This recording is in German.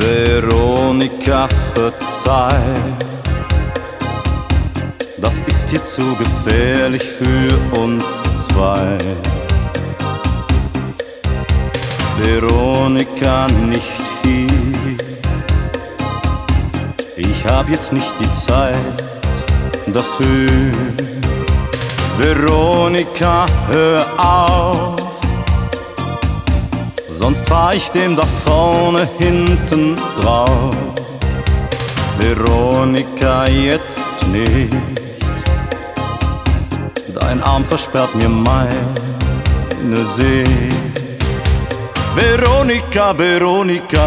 Veronika, verzeih, das ist hier zu gefährlich für uns zwei. Veronika, nicht hier, ich hab jetzt nicht die Zeit dafür. Veronika, hör auf, sonst fahr ich dem da vorne hinten drauf. Veronika, jetzt nicht, dein Arm versperrt mir meine Sicht. Veronika, Veronika,